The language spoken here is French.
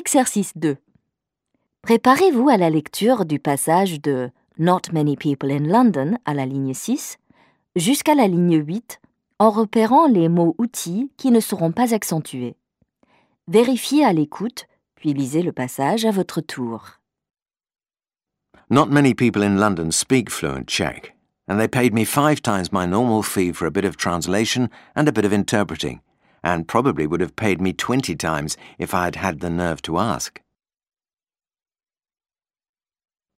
Exercice 2. Préparez-vous à la lecture du passage de Not many people in London à la ligne 6 jusqu'à la ligne 8 en repérant les mots-outils qui ne seront pas accentués. Vérifiez à l'écoute, puis lisez le passage à votre tour. Not many people in London speak fluent Czech, and they paid me 5 times my normal fee for a bit of translation and a bit of interpreting, and probably would have paid me 20 times if I had had the nerve to ask.